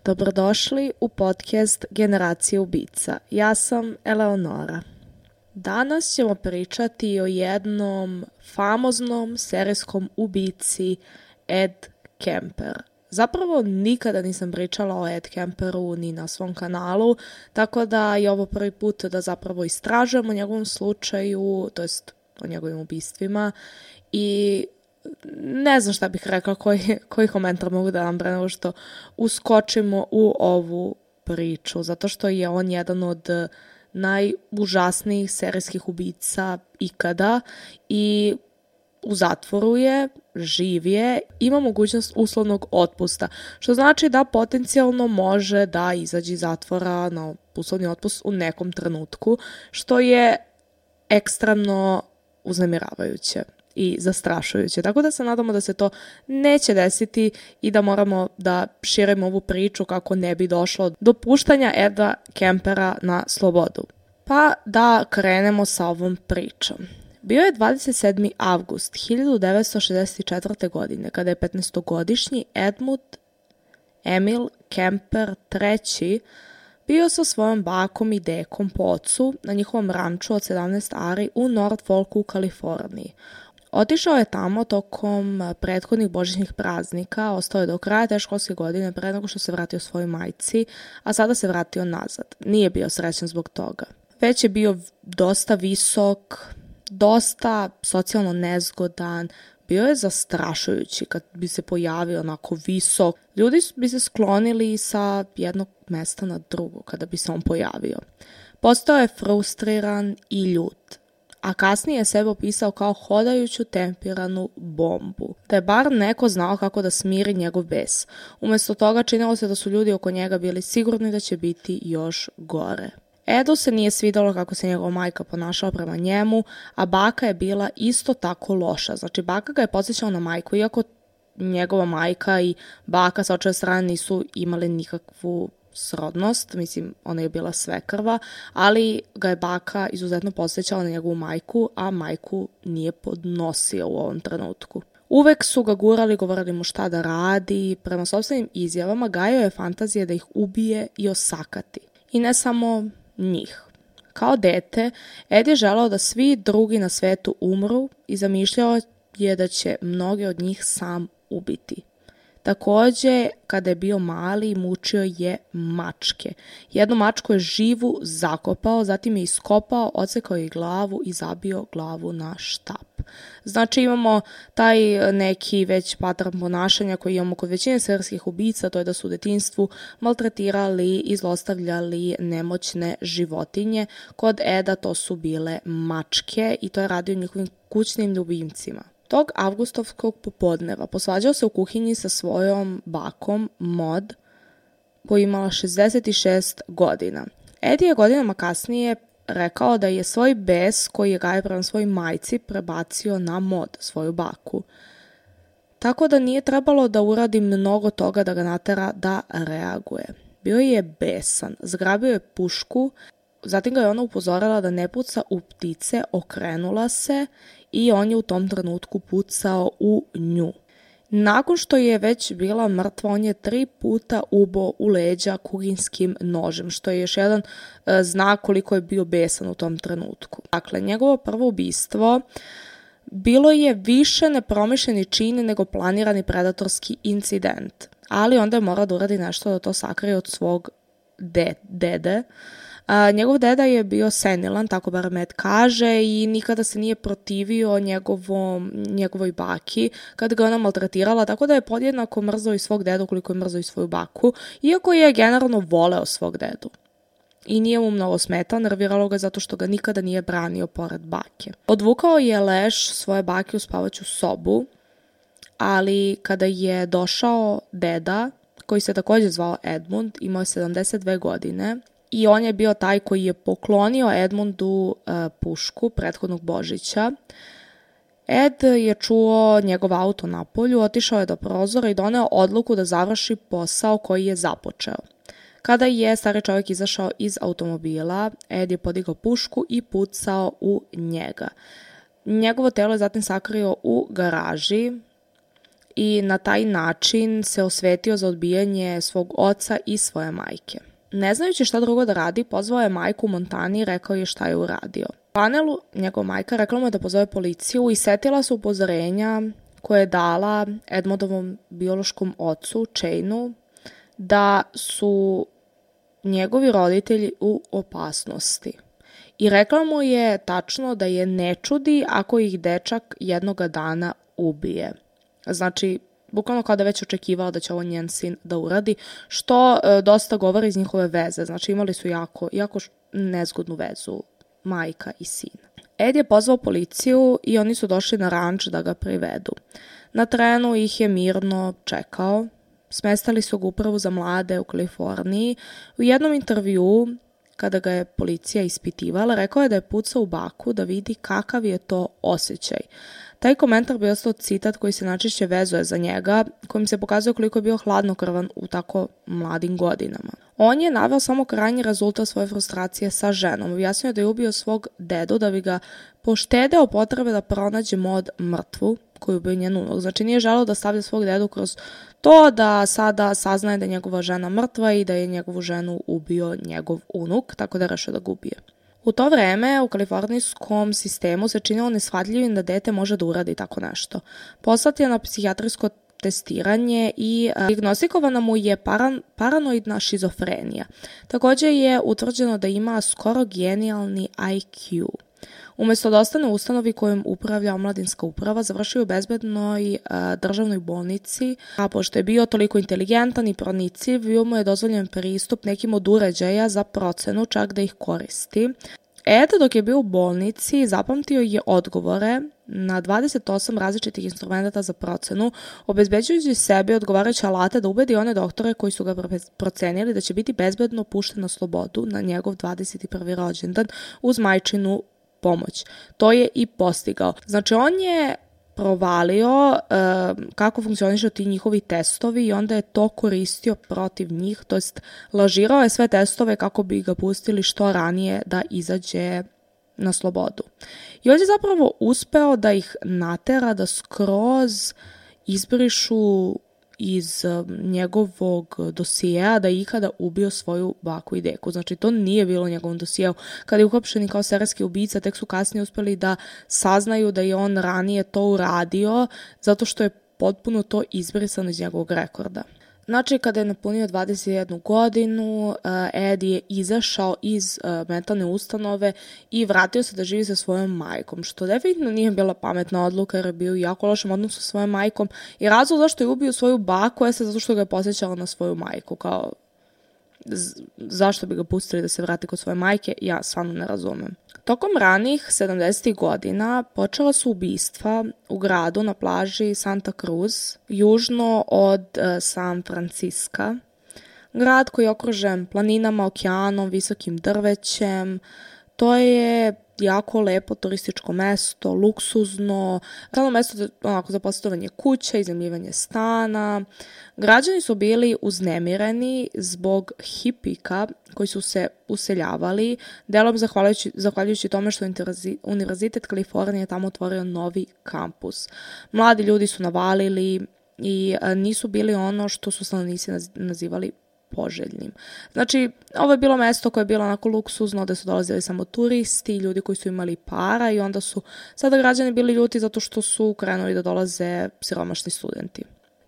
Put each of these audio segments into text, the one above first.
Dobrodošli u podcast Generacije ubica. Ja sam Eleonora. Danas ćemo pričati o jednom famoznom serijskom ubici Ed Kemper. Zapravo nikada nisam pričala o Ed Kemperu ni na svom kanalu, tako da je ovo prvi put da zapravo istražujem o njegovom slučaju, to jest o njegovim ubistvima, i ne znam šta bih rekla, koji komentar mogu da vam pre nego što uskočimo u ovu priču, zato što je on jedan od najužasnijih serijskih ubica ikada i u zatvoru je, živ je, ima mogućnost uslovnog otpusta, što znači da potencijalno može da izađe iz zatvora na uslovni otpust u nekom trenutku, što je ekstremno uznemiravajuće i zastrašujuće. Tako da se nadamo da se to neće desiti i da moramo da širimo ovu priču kako ne bi došlo do puštanja Eda Kempera na slobodu. Pa da krenemo sa ovom pričom. Bio je 27. avgust 1964. godine kada je 15-godišnji Edmund Emil Kemper III bio sa svojom bakom i dekom po ocu na njihovom ranču od 17 ari u Norfolku u Kaliforniji. Otišao je tamo tokom prethodnih božićnih praznika, ostao je do kraja te školske godine pre nego što se vratio svojoj majci, a sada se vratio nazad. Nije bio srećan zbog toga. Već je bio dosta visok, dosta socijalno nezgodan, bio je zastrašujući kad bi se pojavio onako visok. Ljudi bi se sklonili sa jednog mesta na drugo kada bi se on pojavio. Postao je frustriran i ljut, a kasnije je sebe opisao kao hodajuću tempiranu bombu. Da je bar neko znao kako da smiri njegov bes. Umjesto toga činilo se da su ljudi oko njega bili sigurni da će biti još gore. Edu se nije svidjelo kako se njegova majka ponašala prema njemu, a baka je bila isto tako loša. Znači, baka ga je podsjećala na majku, iako njegova majka i baka sa očeve strane nisu imali nikakvu srodnost, mislim, ona je bila svekrva, ali ga je baka izuzetno podsjećala na njegovu majku, a majku nije podnosio u ovom trenutku. Uvek su ga gurali, govorili mu šta da radi, prema sopstvenim izjavama gajio je fantazije da ih ubije i osakati. I ne samo njih. Kao dete, Ed je želeo da svi drugi na svetu umru i zamišljao je da će mnoge od njih sam ubiti. Također, kada je bio mali, mučio je mačke. Jednu mačku je živu zakopao, zatim je iskopao, odsekao je glavu i zabio glavu na štap. Znači, imamo taj neki već patran ponašanja koji imamo kod većine serijskih ubica, to je da su u detinjstvu maltretirali i zlostavljali nemoćne životinje. Kod Eda to su bile mačke i to je radio njihovim kućnim ljubimcima. Tog avgustovskog popodneva posvađao se u kuhinji sa svojom bakom Mod, koja je imala 66 godina. Ed je godinama kasnije rekao da je svoj bes koji je gajio prema svojoj majci prebacio na Mod, svoju baku. Tako da nije trebalo da uradi mnogo toga da ga natera da reaguje. Bio je besan, zgrabio je pušku, zatim ga je ona upozorila da ne puca u ptice, okrenula se i on je u tom trenutku pucao u nju. Nakon što je već bila mrtva, on je 3 puta ubao u leđa kuhinskim nožem, što je još jedan znak koliko je bio besan u tom trenutku. Dakle, njegovo prvo ubistvo bilo je više nepromišljeni čin nego planirani predatorski incident, ali onda je morao da uradi nešto da to sakrije od svog dede. Njegov deda je bio senilan, tako bar Med kaže, i nikada se nije protivio njegovoj baki kad ga ona maltretirala, tako da je podjednako mrzao i svog dedu koliko je mrzao i svoju baku, iako je generalno voleo svog dedu. I nije mu mnogo smetao, nerviralo ga zato što ga nikada nije branio pored bake. Odvukao je leš svoje bake u spavaću sobu, ali kada je došao deda, koji se također zvao Edmund, imao je 72 godine, i on je bio taj koji je poklonio Edmundu pušku prethodnog Božića. Ed je čuo njegov auto na polju, otišao je do prozora i doneo odluku da završi posao koji je započeo. Kada je stari čovjek izašao iz automobila, Ed je podigao pušku i pucao u njega. Njegovo telo je zatim sakrio u garaži i na taj način se osvetio za odbijanje svog oca i svoje majke. Ne znajući šta drugo da radi, pozvao je majku u Montani i rekao je šta je uradio. U panelu njegova majka rekla mu je da pozove policiju i setila se upozorenja koje je dala Edmondovom biološkom ocu, Chainu, da su njegovi roditelji u opasnosti. I rekla mu je tačno da je ne čudi ako ih dečak jednoga dana ubije. Znači, bukvalno kao da već očekivala da će ovo njen sin da uradi, što dosta govori iz njihove veze. Znači, imali su jako nezgodnu vezu majka i sin. Ed je pozvao policiju i oni su došli na ranč da ga privedu. Na terenu ih je mirno čekao. Smestali su ga u upravu za mlade u Kaliforniji. U jednom intervjuu, kada ga je policija ispitivala, rekao je da je pucao u baku da vidi kakav je to osjećaj. Taj komentar bi ostao citat koji se najčešće vezuje za njega, kojim se pokazuje koliko je bio hladnokrvan u tako mladim godinama. On je naveo samo krajnji rezultat svoje frustracije sa ženom. Objasnio je da je ubio svog dedu da bi ga poštedeo potrebe da pronađe Maud mrtvu, koju ubio njen unuk. Znači nije želeo da stavlja svog dedu kroz to da sada saznaje da je njegova žena mrtva i da je njegovu ženu ubio njegov unuk, tako da je rešio da ga ubije. U to vreme u kalifornijskom sistemu se činilo neshvatljivim da dete može da uradi tako nešto. Poslat je na psihijatrijsko testiranje i dijagnostikovana mu je paranoidna šizofrenija. Također je utvrđeno da ima skoro genijalni IQ. Umjesto da ostane u ustanovi kojom upravlja omladinska uprava, završio je u bezbednoj državnoj bolnici, a pošto je bio toliko inteligentan i pronicljiv, bio mu je dozvoljen pristup nekim od uređaja za procenu, čak da ih koristi. Ed, dok je bio u bolnici, zapamtio je odgovore na 28 različitih instrumenta za procenu, obezbeđujući sebi odgovarajuće alate da ubedi one doktore koji su ga procenili da će biti bezbedno pušten na slobodu na njegov 21. rođendan uz majčinu pomoć. To je i postigao. Znači, on je provalio kako funkcionišu ti njihovi testovi i onda je to koristio protiv njih, to jest lažirao je sve testove kako bi ga pustili što ranije da izađe na slobodu. I on je zapravo uspeo da ih natera da skroz izbrišu iz njegovog dosijeja da je ikada ubio svoju baku i deku. Znači, to nije bilo u njegovom dosijeu. Kada je uhapšen kao serijski ubica, tek su kasnije uspeli da saznaju da je on ranije to uradio, zato što je potpuno to izbrisano iz njegovog rekorda. Znači, kada je napunio 21 godinu, Ed je izašao iz mentalne ustanove i vratio se da živi sa svojom majkom, što definitivno nije bila pametna odluka jer je bio u jako lošem odnosu sa svojom majkom i razlog zašto je ubio svoju baku je zato što ga je posjećala na svoju majku, kao zašto bi ga pustili da se vrati kod svoje majke, ja stvarno ne razumem. Tokom ranih 70. godina počela su ubistva u gradu na plaži Santa Cruz, južno od San Francisca. Grad koji je okružen planinama, okeanom, visokim drvećem. To je jako lepo turističko mesto, luksuzno, glavno mesto za posjetovanje kuća, iznajmljivanje stana. Građani su bili uznemireni zbog hipika koji su se useljavali, delom zahvaljujući tome što je Univerzitet Kalifornije tamo otvorio novi kampus. Mladi ljudi su navalili i nisu bili ono što su stanovnici nazivali poželjnim. Znači, ovo je bilo mesto koje je bilo onako luksuzno, gde su dolazili samo turisti, ljudi koji su imali para i onda su sada građani bili ljuti zato što su krenuli da dolaze siromašni studenti.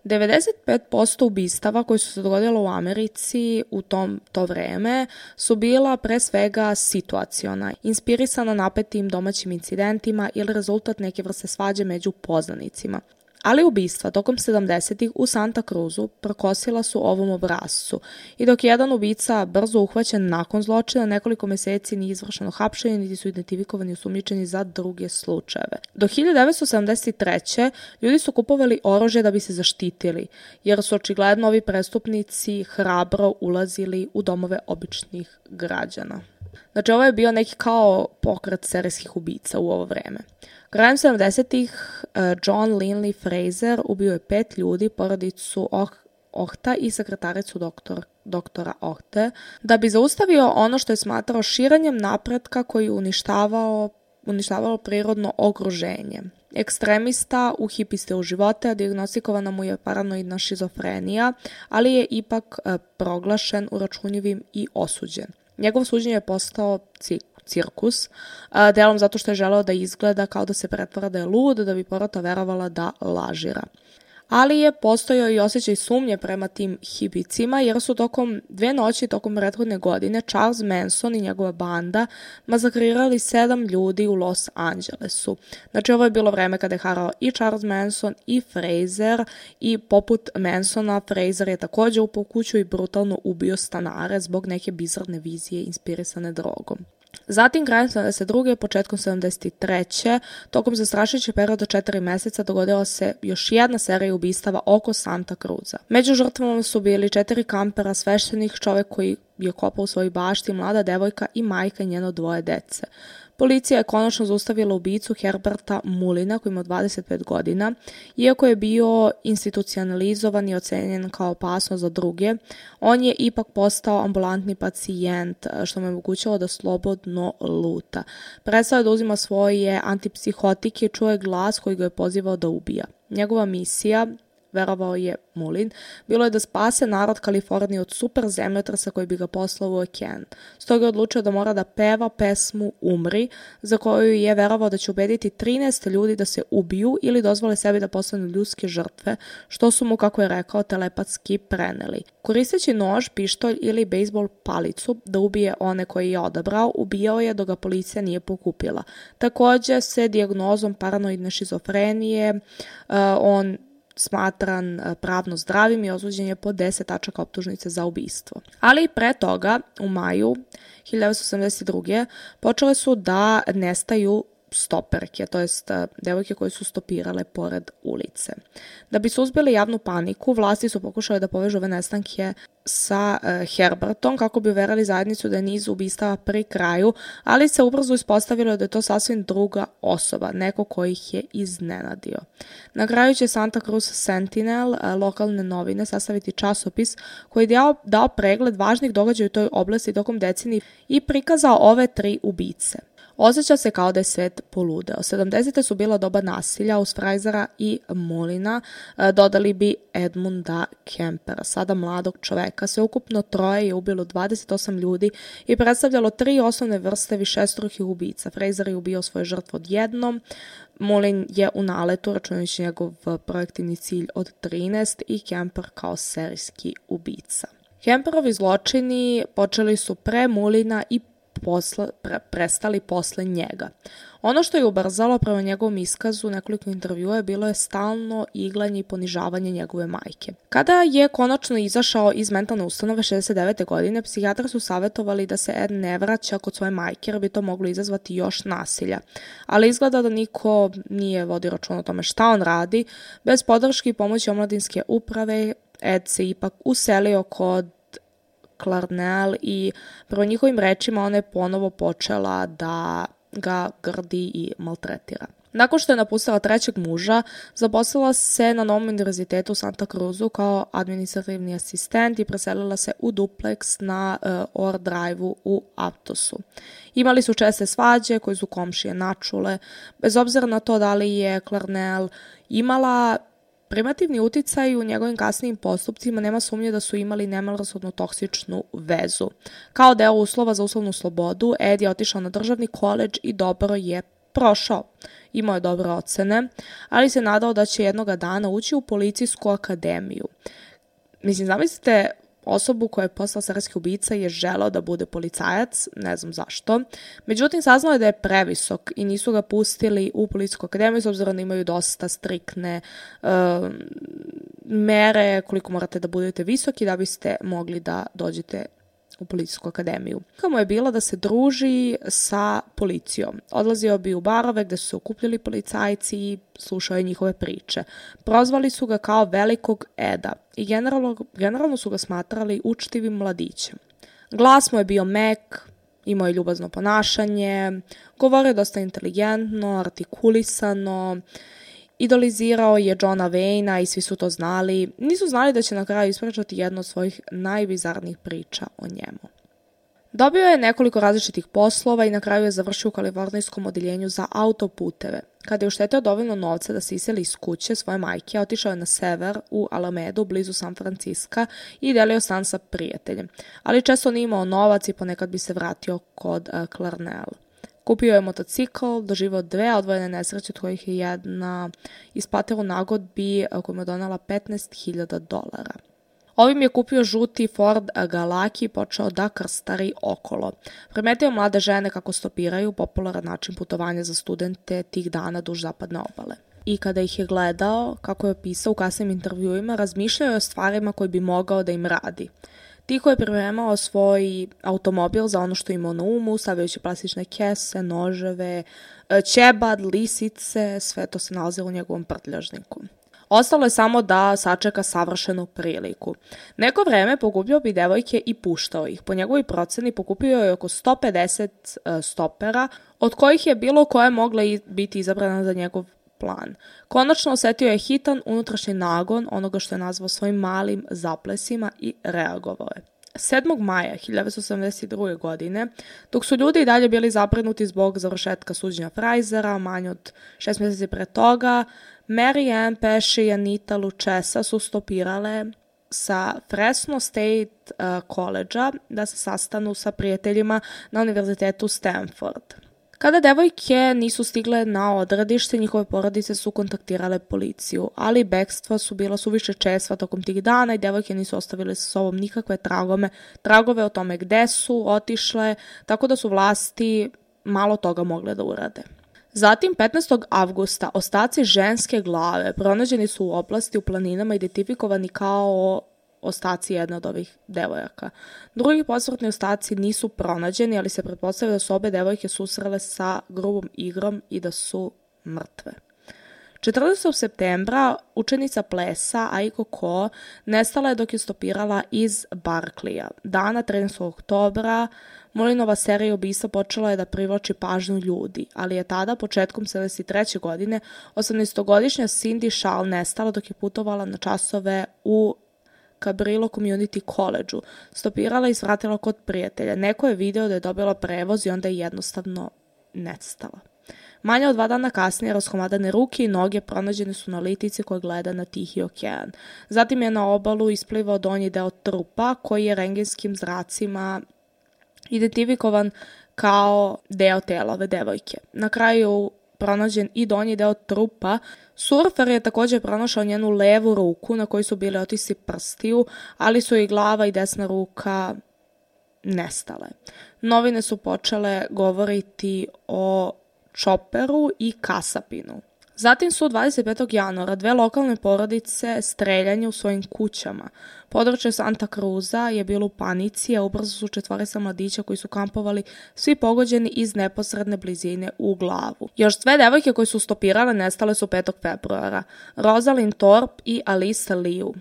95% ubistava koji su se dogodila u Americi u to vreme su bila pre svega situaciona, inspirisana napetim domaćim incidentima ili rezultat neke vrste svađe među poznanicima. Ali ubistva tokom 70-ih u Santa Cruzu prokosila su ovom obrascu i dok je jedan ubica brzo uhvaćen nakon zločina, nekoliko meseci nije izvršeno hapšenje niti su identifikovani osumnjičeni za druge slučajeve. Do 1973. ljudi su kupovali oružje da bi se zaštitili, jer su očigledno ovi prestupnici hrabro ulazili u domove običnih građana. Znači, ovo je bio neki kao pokret serijskih ubica u ovo vreme. Krajem 70-ih John Linley Fraser ubio je 5 ljudi, porodicu Ohta i sekretaricu doktora Ohte, da bi zaustavio ono što je smatrao širenjem napretka koji uništavalo prirodno okruženje. ekstremista u hipiste u živote, dijagnostikovana mu je paranoidna šizofrenija, ali je ipak proglašen uračunljivim i osuđen. Njegov suđenje je postao cirkus, delom zato što je želeo da izgleda kao da se pretvara da je lud, da bi porota verovala da lažira. Ali je postojao i osjećaj sumnje prema tim hipicima, jer su tokom 2 noći tokom prethodne godine Charles Manson i njegova banda masakrirali 7 ljudi u Los Angelesu. Znači, ovo je bilo vreme kada je harao i Charles Manson i Fraser, i poput Mansona, Fraser je također upao kuću i brutalno ubio stanare zbog neke bizarne vizije inspirisane drogom. Zatim, krajem 72. početkom 73. tokom zastrašujućeg perioda 4 meseca dogodila se još jedna serija ubistava oko Santa Cruza. Među žrtvama su bili 4 kampera, sveštenik, čovek koji je kopao u svojoj bašti, mlada devojka i majka i njeno 2 dece. Policija je konačno zaustavila ubicu Herberta Mullina, koji ima 25 godina. Iako je bio institucionalizovan i ocenjen kao opasnost za druge, on je ipak postao ambulantni pacijent, što mu je omogućilo da slobodno luta. Prestao je da uzima svoje antipsihotike i čuje glas koji ga je pozivao da ubija. Njegova misija, verovao je Mullin, bilo je da spase narod Kalifornije od super zemljotresa koji bi ga poslao u okean. Stoga je odlučio da mora da peva pesmu Umri, za koju je verovao da će ubediti 13 ljudi da se ubiju ili dozvole sebi da postanu ljudske žrtve, što su mu, kako je rekao, telepatski preneli. Koristeći nož, pištolj ili bejsbol palicu da ubije one koje je odabrao, ubijao je dok ga policija nije pokupila. Također se dijagnozom paranoidne šizofrenije on smatran pravno zdravim i osuđen je po 10 tačaka optužnice za ubistvo. Ali pre toga, u maju 1982. počele su da nestaju stoperke, to jest devojke koje su stopirale pored ulice. Da bi suzbili javnu paniku, vlasti su pokušale da povežu ove nestanke sa Herbertom kako bi uverili zajednicu da je niz ubistava pri kraju, ali se ubrzo ispostavilo da je to sasvim druga osoba, neko koji ih je iznenadio. Na kraju će Santa Cruz Sentinel, lokalne novine, sastaviti časopis koji je dao pregled važnih događaja u toj oblasti tokom decenije i prikazao ove 3 ubice. Osjeća se kao da je svet poludeo. 70. su bila doba nasilja uz Frasera i Mullina, dodali bi Edmunda Kempera, sada mladog čoveka. Sveukupno 3 je ubilo 28 ljudi i predstavljalo 3 osnovne vrste višestrukih ubica. Fraser je ubio svoje žrtve odjednom, Mullin je u naletu, računajući njegov projektivni cilj od 13 i Kemper kao serijski ubica. Kemperovi zločini počeli su pre Mullina i prestali posle njega. Ono što je ubrzalo prema njegovom iskazu nekoliko intervjua bilo je stalno iglanje i ponižavanje njegove majke. Kada je konačno izašao iz mentalne ustanove 69. godine, psihijatri su savjetovali da se Ed ne vraća kod svoje majke jer bi to moglo izazvati još nasilja. Ali izgleda da niko nije vodio računa o tome šta on radi. Bez podrške i pomoći omladinske uprave, Ed se ipak uselio kod Clarnell i prvo njihovim rečima ona je ponovo počela da ga grdi i maltretira. Nakon što je napustila 3. muža, zaposlila se na Novom univerzitetu u Santa Cruzu kao administrativni asistent i preselila se u duplex na Orr Drive-u u Aptosu. Imali su česte svađe koje su komšije načule. Bez obzira na to da li je Clarnell imala primativni uticaj u njegovim kasnijim postupcima, nema sumnje da su imali nemilosrdno toksičnu vezu. Kao deo uslova za uslovnu slobodu, Ed je otišao na državni koledž i dobro je prošao. Imao je dobre ocene, ali se nadao da će jednoga dana ući u policijsku akademiju. Mislim, zamislite osobu koja je postala serijski ubica je želeo da bude policajac, ne znam zašto. Međutim, saznao je da je previsok i nisu ga pustili u policijsku akademiju, s obzirom da imaju dosta striktne mere koliko morate da budete visoki da biste mogli da dođete u policijsku akademiju. Kako je bilo da se druži sa policijom. Odlazio bi u barove gde su se okupljali policajci i slušao je njihove priče. Prozvali su ga kao velikog Eda i generalno su ga smatrali učtivim mladićem. Glas mu je bio mek, imao je ljubazno ponašanje, govorio dosta inteligentno, artikulisano, idolizirao je Johna Wayna i svi su to znali. Nisu znali da će na kraju ispričati jednu od svojih najbizarnijih priča o njemu. Dobio je nekoliko različitih poslova i na kraju je završio u kalifornijskom odeljenju za autoputeve. Kada je uštetio dovoljno novca da se iseli iz kuće svoje majke, otišao je na sever u Alamedu, blizu San Franciska i delio stan sa prijateljem. Ali često nije imao novac i ponekad bi se vratio kod Clarnell. Kupio je motocikl, doživao 2 odvojene nesreće, od kojih je jedna isplatila u nagodbi koja mu je donala $15,000. Ovim je kupio žuti Ford Galaki i počeo da krstari okolo. Primetio mlade žene kako stopiraju, popularan način putovanja za studente tih dana duž zapadne obale. I kada ih je gledao, kako je opisao u kasnim intervjuima, razmišljao je o stvarima koje bi mogao da im radi. Tiho je pripremao svoj automobil za ono što imao na umu, stavljajući plastične kese, noževe, ćebad, lisice, sve to se nalazilo u njegovom prtljažniku. Ostalo je samo da sačeka savršenu priliku. Neko vreme pokupio bi devojke i puštao ih. Po njegovoj proceni pokupio je oko 150 stopera, od kojih je bilo koje mogla biti izabrana za njegov plan. Konačno osetio je hitan unutrašnji nagon onoga što je nazvao svojim malim zaplesima i reagovao je. 7. maja 1972. godine, dok su ljudi i dalje bili zabrinuti zbog završetka suđenja Frajzera, manje od 6 mjeseci pre toga, Mary Ann Pesce i Anita Luchesa su stopirale sa Fresno State College-a da se sastanu sa prijateljima na univerzitetu Stanford. Kada devojke nisu stigle na odredište, njihove porodice su kontaktirale policiju, ali bekstva su bila suviše čestva tokom tih dana i devojke nisu ostavile sa sobom nikakve tragove o tome gde su otišle, tako da su vlasti malo toga mogle da urade. Zatim, 15. avgusta, ostaci ženske glave pronađeni su u oblasti u planinama identifikovani kao ostaci jedne od ovih devojaka. Drugi posmrtni ostaci nisu pronađeni, ali se pretpostavlja da su obe devojke susrele sa grubom igrom i da su mrtve. 14. septembra učenica plesa Aiko Ko nestala je dok je stopirala iz Barkleya. Dana 13. oktobra Molinova serija ubistva počela je da privlači pažnju ljudi, ali je tada, početkom 73. godine, 18-godišnja Cindy Schall nestala dok je putovala na časove u Cabrillo Community College-u. Stopirala i svratila kod prijatelja. Neko je video da je dobila prevoz i onda je jednostavno nestala. Manje od 2 dana kasnije raskomadane ruke i noge pronađene su na litici koja gleda na Tihi okean. Zatim je na obalu isplivao donji deo trupa koji je rengenskim zracima identifikovan kao deo tela ove devojke. Na kraju pronađen i donji deo trupa. Surfer je također pronašao njenu levu ruku na kojoj su bili otisci prstiju, ali su i glava i desna ruka nestale. Novine su počele govoriti o čoperu i kasapinu. Zatim su 25. januara 2 lokalne porodice streljanje u svojim kućama. Područje Santa Cruza je bilo u panici, a ubrzo su 4 mladića koji su kampovali svi pogođeni iz neposredne blizine u glavu. Još 2 devojke koje su stopirale nestale su 5. februara. Rosalind Thorpe i Alice Liu.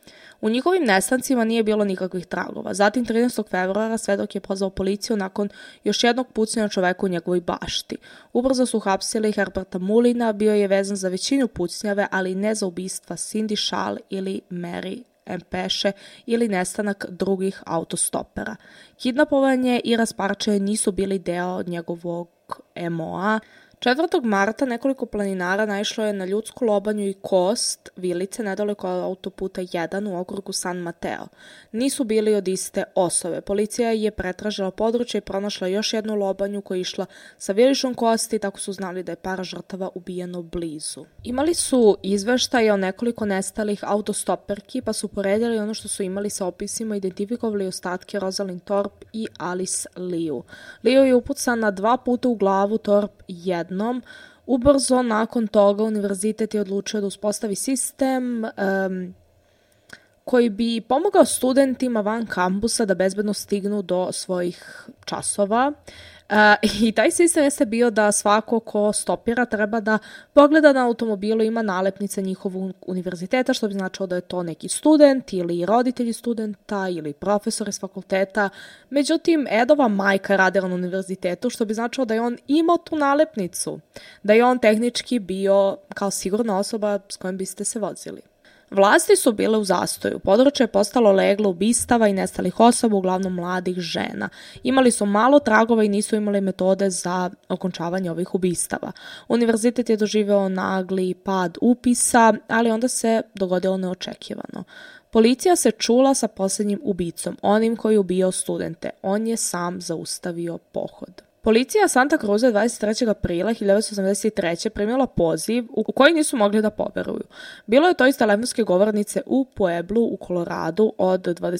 U njihovim nestancima nije bilo nikakvih tragova. Zatim 13. februara svedok je pozvao policiju nakon još jednog pucnja čoveka u njegovoj bašti. Ubrzo su hapsili Herberta Mullina, bio je vezan za većinu pucnjave, ali ne za ubistva Cindy Schall ili Mary Ann Pesce ili nestanak drugih autostopera. Kidnapovanje i rasparčanje nisu bili deo njegovog MO-a. 4. marta nekoliko planinara naišlo je na ljudsku lobanju i kost vilice nedaleko od autoputa 1 u okrugu San Mateo. Nisu bili od iste osobe. Policija je pretražila područje i pronašla još jednu lobanju koja je išla sa vilišom kosti, tako su znali da je par žrtava ubijeno blizu. Imali su izveštaje o nekoliko nestalih autostoperki, pa su poredili ono što su imali sa opisima, identifikovali ostatke Rosalind Thorpe i Alice Liu. Liu je upucana 2 puta u glavu, Thorpe jednom. Ubrzo nakon toga univerzitet je odlučio da uspostavi sistem koji bi pomogao studentima van kampusa da bezbedno stignu do svojih časova. I taj sistem jeste bio da svako ko stopira treba da pogleda na automobilu, ima nalepnice njihovog univerziteta, što bi značilo da je to neki student ili roditelji studenta ili profesor iz fakulteta. Međutim, Edova majka je radila na univerzitetu, što bi značilo da je on imao tu nalepnicu, da je on tehnički bio kao sigurna osoba s kojom biste se vozili. Vlasti su bile u zastoju. Područje je postalo leglo ubistava i nestalih osoba, uglavnom mladih žena. Imali su malo tragova i nisu imali metode za okončavanje ovih ubistava. Univerzitet je doživeo nagli pad upisa, ali onda se dogodilo neočekivano. Policija se čula sa posljednjim ubicom, onim koji je ubijao studente. On je sam zaustavio pohod. Policija Santa Cruza 23. aprila 1983. primila poziv u koji nisu mogli da poveruju. Bilo je to iz telefonske govornice u Pueblu u Koloradu od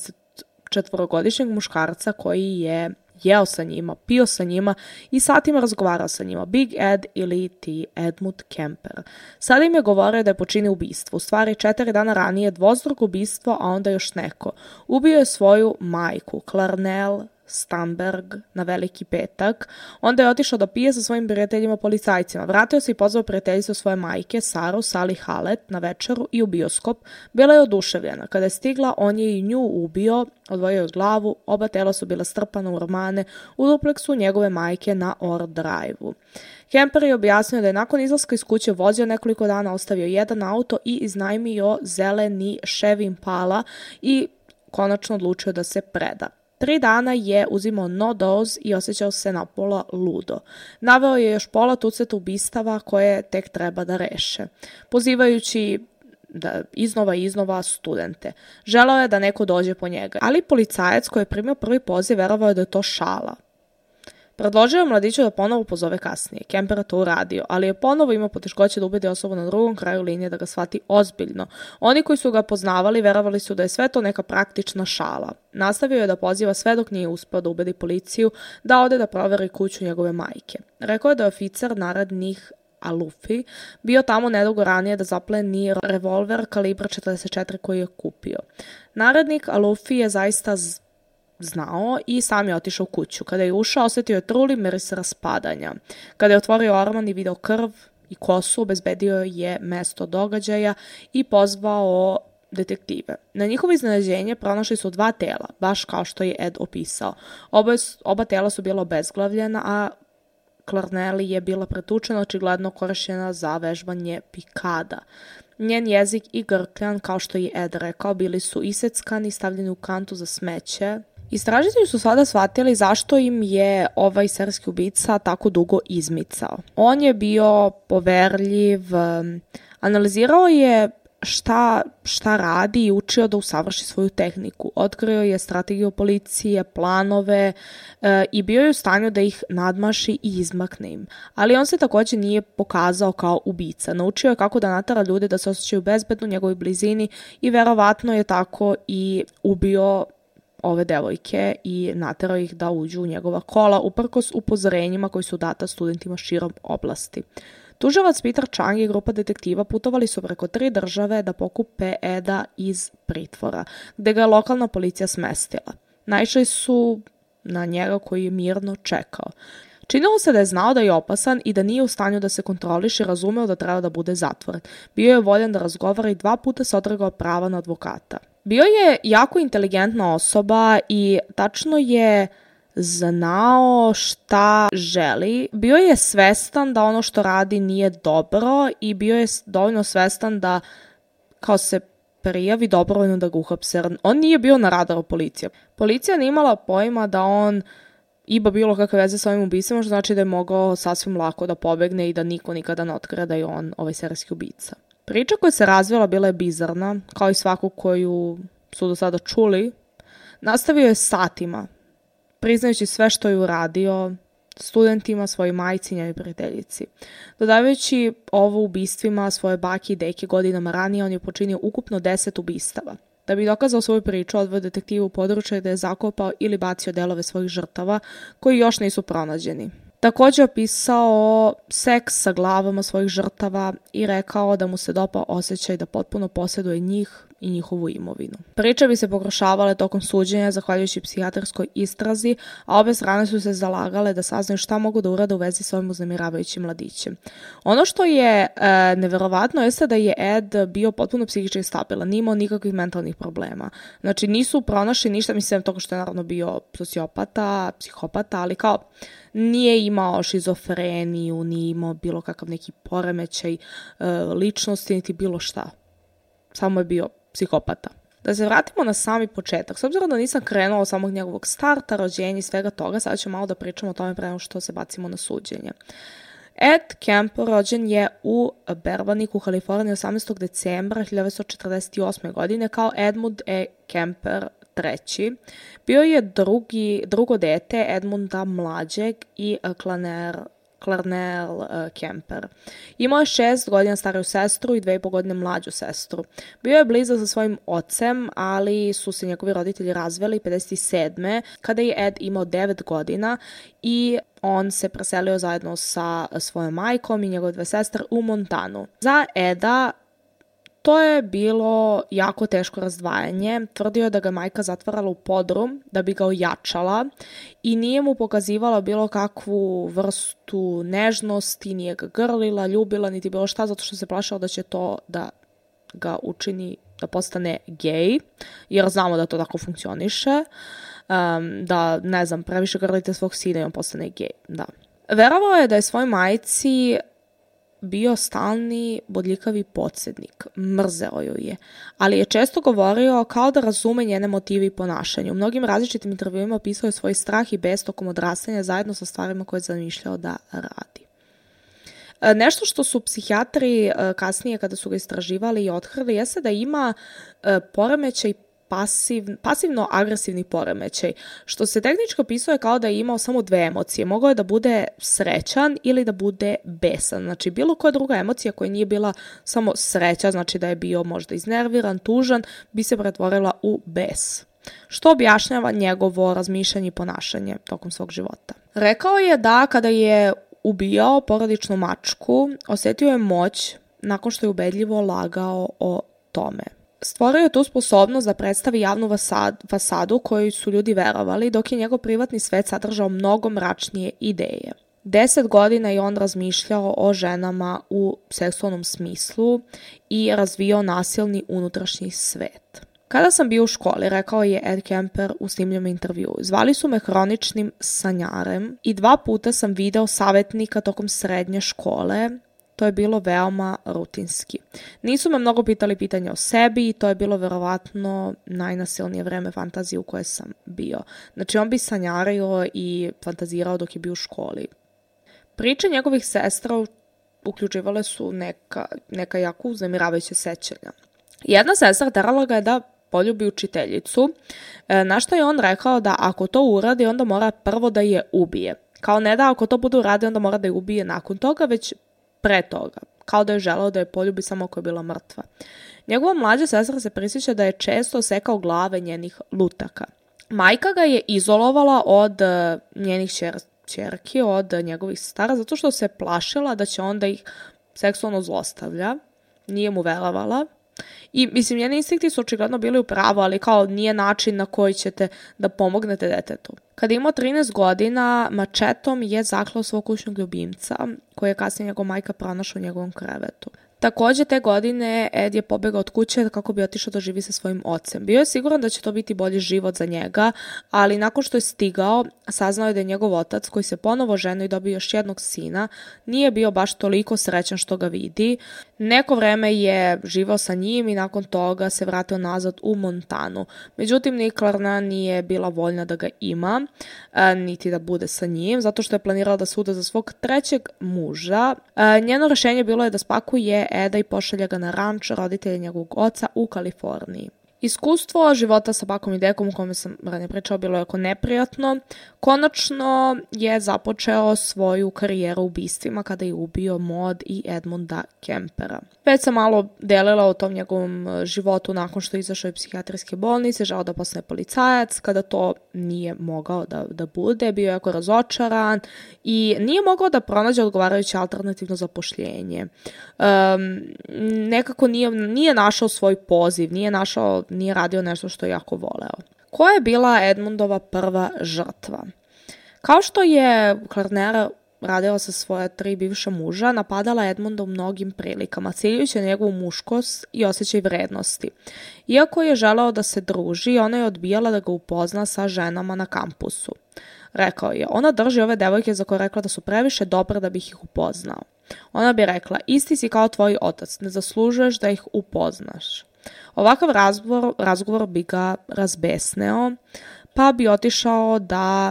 24-godišnjeg muškarca koji je jeo sa njima, pio sa njima i satima razgovarao sa njima. Big Ed ili T. Edmund Kemper. Sada im je govorio da je počinio ubistvo. U stvari 4 dana ranije dvostruko ubistvo, a onda još neko. Ubio je svoju majku, Clarnell Stamberg, na Veliki petak. Onda je otišao da pije sa svojim prijateljima policajcima. Vratio se i pozvao prijateljicu svoje majke, Saru Sally Hallett, na večeru i u bioskop. Bila je oduševljena. Kada je stigla, on je i nju ubio, odvojio je glavu, oba tela su bila strpana u ormane u dupleksu njegove majke na Orr Drive-u. Kemper je objasnio da je nakon izlaska iz kuće vozio nekoliko dana, ostavio jedan auto i iznajmio zeleni Chevy Impala i konačno odlučio da se preda. 3 dana je uzimao no dose i osjećao se napola ludo. Naveo je još pola tuceta ubistava koje tek treba da reše, pozivajući da iznova studente. Želeo je da neko dođe po njega, ali policajac koji je primio prvi poziv verovao je da je to šala. Predložio je mladiću da ponovo pozove kasnije. Kemper je to uradio, ali je ponovo imao poteškoće da ubedi osobu na drugom kraju linije da ga shvati ozbiljno. Oni koji su ga poznavali verovali su da je sve to neka praktična šala. Nastavio je da poziva sve dok nije uspeo da ubedi policiju da ode da proveri kuću njegove majke. Rekao je da je oficer narednih Alufi bio tamo nedugo ranije da zapleni revolver kalibra 44 koji je kupio. Narednik Alufi je zaista znao i sam je otišao u kuću. Kada je ušao, osjetio je truli miris raspadanja. Kada je otvorio orman i video krv i kosu, obezbedio je mesto događaja i pozvao detektive. Na njihovo iznenađenje pronašli su 2 tela, baš kao što je Ed opisao. Oba tela su bila obezglavljena, a Clarnell je bila pretučena, očigledno korišćena za vežbanje pikada. Njen jezik i grkljan, kao što je Ed rekao, bili su iseckani i stavljeni u kantu za smeće. Istražitelji su sada shvatili zašto im je ovaj serijski ubica tako dugo izmicao. On je bio poverljiv, analizirao je šta radi i učio da usavrši svoju tehniku. Otkrio je strategiju policije, planove i bio je u stanju da ih nadmaši i izmakne im. Ali on se također nije pokazao kao ubica. Naučio je kako da natera ljude da se osjećaju bezbedno u njegovoj blizini i verovatno je tako i ubio ove devojke i naterao ih da uđu u njegova kola uprkos upozorenjima koji su data studentima širom oblasti. Tužilac Peter Chang i grupa detektiva putovali su preko 3 države da pokupe Eda iz pritvora, gde ga je lokalna policija smestila. Naišli su na njega koji je mirno čekao. Činilo se da je znao da je opasan i da nije u stanju da se kontroliše i razumeo da treba da bude zatvoren. Bio je voljan da razgovara i 2 puta se odregao prava na advokata. Bio je jako inteligentna osoba i tačno je znao šta želi. Bio je svestan da ono što radi nije dobro i bio je dovoljno svestan da kao se prijavi dobrovoljno da ga uhapse. On nije bio na radaru policije. Policija nije imala pojma da on ima bilo kakve veze sa ovim ubicama, što znači da je mogao sasvim lako da pobegne i da niko nikada ne otkrije da je on ovaj serijski ubica. Priča koja se razvila bila je bizarna, kao i svaku koju su do sada čuli. Nastavio je satima, priznajući sve što je uradio studentima, svojoj majci i njoj prijateljici. Dodavajući ovo ubistvima svoje bake i deke godinama ranije, on je počinio ukupno 10 ubistava. Da bi dokazao svoju priču, odveo detektivu u područje da je zakopao ili bacio delove svojih žrtava koji još nisu pronađeni. Također je opisao seks sa glavama svojih žrtava i rekao da mu se dopao osjećaj da potpuno posjeduje njih i njihovu imovinu. Priče bi se pogoršavale tokom suđenja zahvaljujući psihijatrskoj istrazi, a obe strane su se zalagale da saznaju šta mogu da urade u vezi s ovim uznemiravajućim mladićem. Ono što je neverovatno jeste da je Ed bio potpuno psihički stabilan, nije imao nikakvih mentalnih problema. Znači nisu pronašli ništa, mislim toga što je naravno bio psihopata, ali kao nije imao šizofreniju, nije imao bilo kakav neki poremećaj ličnosti, niti bilo šta. samo je bio psihopata. Da se vratimo na sami početak. S obzirom da nisam krenula od samog njegovog starta, rođenja i svega toga, sada ću malo da pričamo o tome pre nego što se bacimo na suđenje. Ed Kemper rođen je u Berbaniku, Kaliforniji 18. decembra 1948. godine kao Edmund E. Kemper III. Bio je drugo dete Edmunda mlađeg i Clarnell Kemper. Imao je 6 godina stariju sestru i 2,5 godine mlađu sestru. Bio je blizak sa svojim ocem, ali su se njegovi roditelji razveli 57. kada je Ed imao 9 godina i on se preselio zajedno sa svojom majkom i njegove 2 sestre u Montanu. Za Eda to je bilo jako teško razdvajanje. Tvrdio je da ga majka zatvarala u podrum da bi ga ojačala i nije mu pokazivala bilo kakvu vrstu nežnosti, nije ga grlila, ljubila, niti bilo šta, zato što se plašao da će to da ga učini da postane gej, jer znamo da to tako funkcioniše, da, ne znam, previše grlite svog sina i on postane gej, da. Verovao je da je svoj majci bio stalni bodljikavi podsjednik, mrzeo ju je, ali je često govorio kao da razume njene motive i ponašanje. U mnogim različitim intervjuima opisao je svoj strah i bes tokom odrastanja zajedno sa stvarima koje je zamišljao da radi. Nešto što su psihijatri kasnije kada su ga istraživali i otkrili jeste da ima poremećaj pasivno-agresivni poremećaj, što se tehnički opisuje kao da je imao samo 2 emocije. Mogao je da bude srećan ili da bude besan. Znači, bilo koja druga emocija koja nije bila samo sreća, znači da je bio možda iznerviran, tužan, bi se pretvorila u bes, što objašnjava njegovo razmišljanje i ponašanje tokom svog života. Rekao je da kada je ubijao porodičnu mačku, osjetio je moć nakon što je ubedljivo lagao o tome. Stvorio je tu sposobnost da predstavi javnu fasadu koju su ljudi verovali, dok je njegov privatni svet sadržao mnogo mračnije ideje. 10 godina je on razmišljao o ženama u seksualnom smislu i razvijao nasilni unutrašnji svet. Kada sam bio u školi, rekao je Ed Kemper u snimljenom intervjuu, zvali su me hroničnim sanjarem i 2 puta sam video savjetnika tokom srednje škole. To je bilo veoma rutinski. Nisu me mnogo pitali pitanja o sebi i to je bilo verovatno najnasilnije vreme fantazije u koje sam bio. Znači, on bi sanjario i fantazirao dok je bio u školi. Priče njegovih sestra uključivale su neka jako uznemiravajuća sećanja. Jedna sestra terala ga je da poljubi učiteljicu, na što je on rekao da ako to uradi, onda mora prvo da je ubije. Kao ne da ako to bude uradi, onda mora da je ubije nakon toga, već pre toga, kao da je želeo da je poljubi samo ako je bila mrtva. Njegova mlađa sestra se prisjeća da je često sekao glave njenih lutaka. Majka ga je izolovala od njenih ćerki, od njegovih stara, zato što se plašila da će onda ih seksualno zlostavlja. Nije mu verovala. I, mislim, njeni instinkti su očigledno bili u pravu, ali kao nije način na koji ćete da pomognete detetu. Kada je imao 13 godina, mačetom je zaklao svog kućnog ljubimca, koji je kasnije njegova majka pronašla u njegovom krevetu. Također te godine Ed je pobegao od kuće kako bi otišao da živi sa svojim ocem. Bio je siguran da će to biti bolji život za njega, ali nakon što je stigao, saznao je da je njegov otac, koji se ponovo ženio i dobio još jednog sina, nije bio baš toliko srećan što ga vidi. Neko vreme je živao sa njim i nakon toga se vratio nazad u Montanu. Međutim, ni Clarna nije bila voljna da ga ima, niti da bude sa njim, zato što je planirala da se uda za svog 3. muža. Njeno rešenje bilo je da spakuje Eda i pošalje ga na ranč roditelja njegovog oca u Kaliforniji. Iskustvo života sa bakom i dekom, u kome sam ranije pričao, bilo je jako neprijatno. Konačno je započeo svoju karijeru u ubistvima kada je ubio Maud i Edmunda Kempera. Već sam malo delila o tom njegovom životu nakon što je izašao iz psihijatrijske bolnice, želeo da postane policajac, kada to nije mogao da bude, bio je jako razočaran i nije mogao da pronađe odgovarajuće alternativno zapošljenje. Nekako nije našao svoj poziv, nije radio nešto što je jako voleo. Koja je bila Edmundova prva žrtva? Kao što je Clarnera radila sa svoje 3 bivša muža, napadala Edmunda u mnogim prilikama, ciljujući na njegovu muškost i osjećaj vrednosti. Iako je želeo da se druži, ona je odbijala da ga upozna sa ženama na kampusu. Rekao je, ona drži ove devojke za koje rekla da su previše dobre da bih ih upoznao. Ona bi rekla, isti si kao tvoj otac, ne zaslužuješ da ih upoznaš. Ovakav razgovor bi ga razbesneo, pa bi otišao da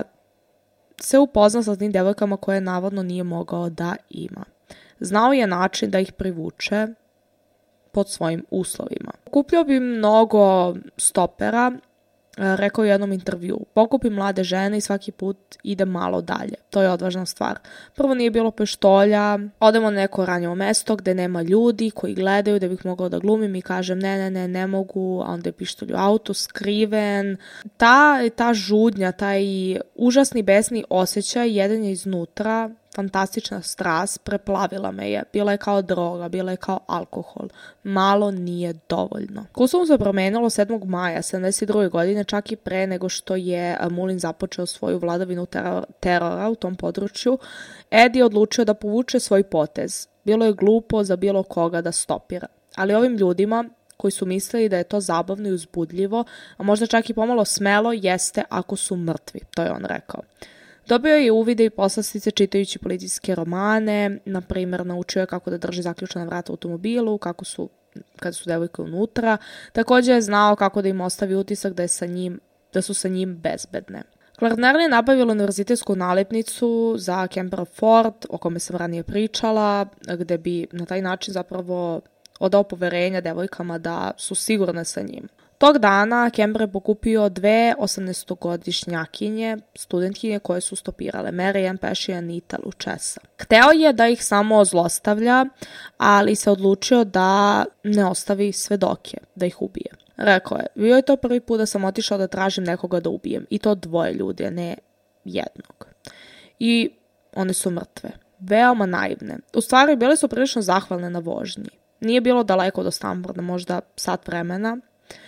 se upozna sa tim devojkama koje navodno nije mogao da ima. Znao je način da ih privuče pod svojim uslovima. Okupljao bi mnogo stopera, rekao u jednom intervju, pokupi mlade žene i svaki put ide malo dalje. To je odvažna stvar. Prvo nije bilo pištolja, odemo na neko ranjivo mesto gde nema ljudi koji gledaju da bih mogao da glumim i kažem ne mogu, a onda je pištolj u auto, skriven. Ta žudnja, taj užasni besni osjećaj, jedan je iznutra, fantastična strast, preplavila me je. Bila je kao droga, bila je kao alkohol. Malo nije dovoljno. Kosovo se promenilo 7. maja 72. godine, čak i pre nego što je Mulin započeo svoju vladavinu terora u tom području. Ed je odlučio da povuče svoj potez. Bilo je glupo za bilo koga da stopira. Ali ovim ljudima koji su mislili da je to zabavno i uzbudljivo, a možda čak i pomalo smelo, jeste ako su mrtvi. To je on rekao. Dobio je uvide i poslastice čitajući policijske romane, na primjer naučio je kako da drži zaključana vrata u automobilu, kada su devojke unutra. Također je znao kako da im ostavi utisak da su sa njim bezbedne. Clark je nabavila univerzitetsku nalepnicu za Kempera Fort, o kome sam ranije pričala, gde bi na taj način zapravo odao poverenja devojkama da su sigurne sa njim. Tog dana Kemper je pokupio 2 18-godišnjakinje, studentkinje koje su stopirale, Marianne, Pesci i Anita Lucchesa. Hteo je da ih samo zlostavlja, ali se odlučio da ne ostavi svedoke, da ih ubije. Rekao je, bio je to prvi put da sam otišao da tražim nekoga da ubijem, i to 2 ljudi, a ne jednog. I one su mrtve, veoma naivne. U stvari, bile su prilično zahvalne na vožnji. Nije bilo daleko do Stamforda, možda sat vremena.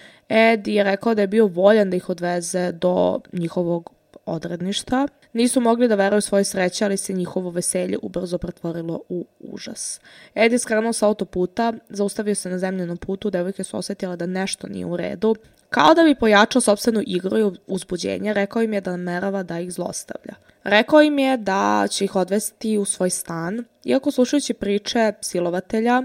Ed je rekao da je bio voljan da ih odveze do njihovog odredništva. Nisu mogli da veruju svoje sreće, ali se njihovo veselje ubrzo pretvorilo u užas. Ed je skrenuo sa autoputa, zaustavio se na zemljenom putu, devojke su osjetile da nešto nije u redu. Kao da bi pojačao sopstvenu igru i uzbuđenje, rekao im je da namerava da ih zlostavlja. Rekao im je da će ih odvesti u svoj stan, iako slušajući priče silovatelja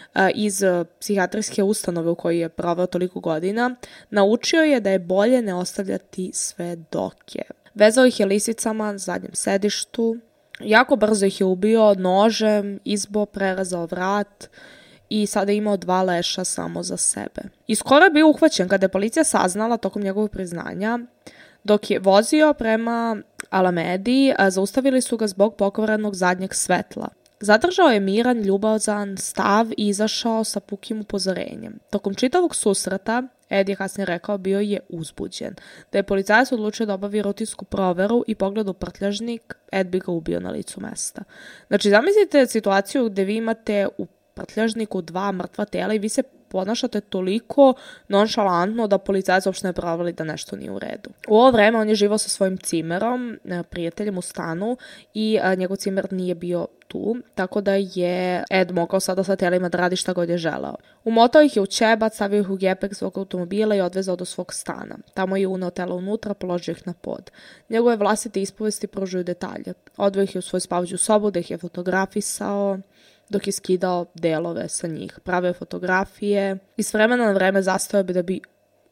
iz psihijatrijske ustanove u kojoj je proveo toliko godina, naučio je da je bolje ne ostavljati svedoke. Vezao ih je lisicama na zadnjem sedištu, jako brzo ih je ubio nožem, izbo, prerezao vrat i sada je imao 2 leša samo za sebe. I skoro je bio uhvaćen kada je policija saznala tokom njegovog priznanja. Dok je vozio prema Alamedi, zaustavili su ga zbog pokvarenog zadnjeg svetla. Zadržao je miran, ljubazan stav i izašao sa pukim upozorenjem. Tokom čitavog susreta, Ed je kasnije rekao, bio je uzbuđen. Da je policajac odlučio da obavi rutinsku proveru i pogled u prtljažnik, Ed bi ga ubio na licu mesta. Znači, zamislite situaciju gde vi imate u prtljažniku 2 mrtva tela i vi se ponašate toliko nonšalantno da policajac uopšte ne provali da nešto nije u redu. U ovo vreme on je živao sa svojim cimerom, prijateljem u stanu i njegov cimer nije bio tu, tako da je Ed mogao sada sa telima da radi šta god je želeo. Umotao ih je u ćebat, stavio ih u gepek svog automobila i odvezao do svog stana. Tamo je uneo tela unutra, položio ih na pod. Njegove vlastite ispovesti pružuju detalje. Odveo ih je u svoju spavaću sobu da ih je fotografisao, dok je skidao delove sa njih. Pravio fotografije i s vremena na vreme zastojao bi da bi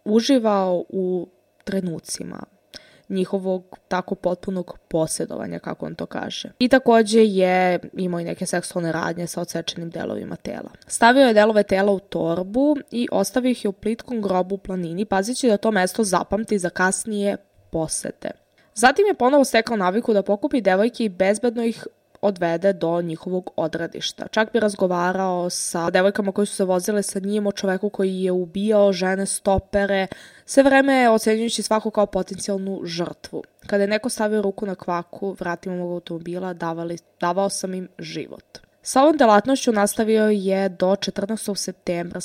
uživao u trenucima njihovog tako potpunog posjedovanja, kako on to kaže. I također je imao i neke seksualne radnje sa odsečenim delovima tela. Stavio je delove tela u torbu i ostavio ih je u plitkom grobu u planini, pazići da to mesto zapamti za kasnije posete. Zatim je ponovo stekao naviku da pokupi devojke i bezbedno ih odvede do njihovog odredišta. Čak bi razgovarao sa devojkama koji su se vozile sa njim, o čoveku koji je ubijao žene stopere, sve vreme ocenjujući svako kao potencijalnu žrtvu. Kada je neko stavio ruku na kvaku vratima mog automobila, davao sam im život. Sa ovom delatnošću nastavio je do 14. septembra